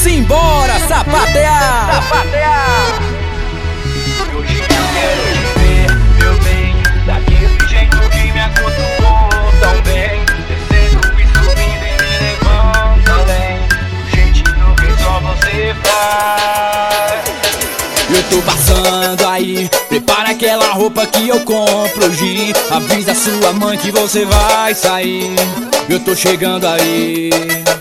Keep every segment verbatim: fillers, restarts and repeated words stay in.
Simbora sapatear, sapatear. Hoje eu quero te ver, meu bem, daquele jeito que me acostumou tão bem, descendo e subindo e me levando além, do jeitinho que só você faz. Eu tô passando aí, prepara aquela roupa que eu compro hoje. Avisa sua mãe que você vai sair. Eu tô chegando aí,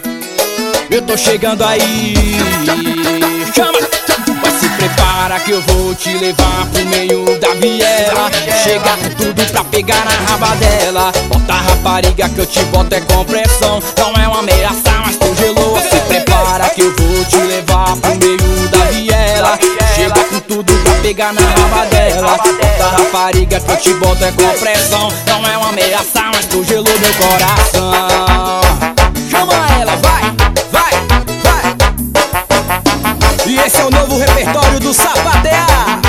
eu tô chegando aí. Chama! Mas se prepara que eu vou te levar pro meio da viela. Chega com tudo pra pegar na raba dela. Bota a rapariga que eu te boto é compressão. Não é uma ameaça, mas tu gelou. Se prepara que eu vou te levar pro meio da viela. Chega com tudo pra pegar na raba dela. Bota a rapariga que eu te boto é compressão. Não é uma ameaça, mas tu gelou meu coração. Chama ela, vai, vai, vai. E esse é o novo repertório do Sapatear.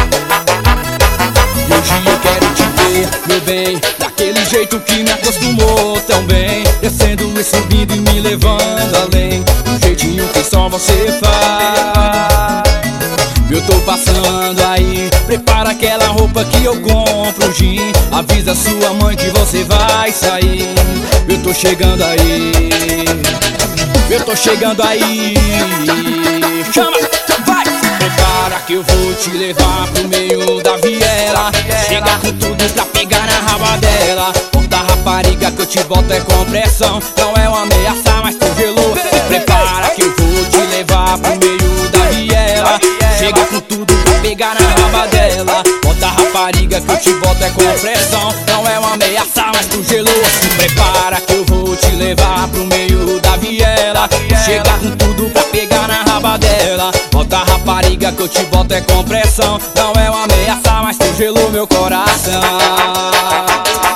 E hoje eu quero te ver, meu bem, daquele jeito que me acostumou tão bem, descendo e subindo e me levando além, do jeitinho que só você faz. Eu tô passando aí, prepara aquela roupa que eu compro hoje. Avisa sua mãe que você vai sair. Eu tô chegando aí, eu tô chegando aí. Chama, vai! Prepara que eu vou te levar pro meio da viela. Chega com tudo pra pegar na raba dela. Bota a rapariga que eu te boto é compressão. Não é uma ameaça, mas tu gelou. Se prepara que eu vou te levar pro meio da viela. Chega com tudo pra pegar na raba dela. Bota a rapariga que eu te boto é compressão. Não é uma ameaça, mas tu gelou. Se prepara que eu vou te levar pro meio da viela. Chega com tudo pra pegar na raba dela. Bota a rapariga que eu te boto é compressão. Não é uma ameaça, mas tu gelou meu coração.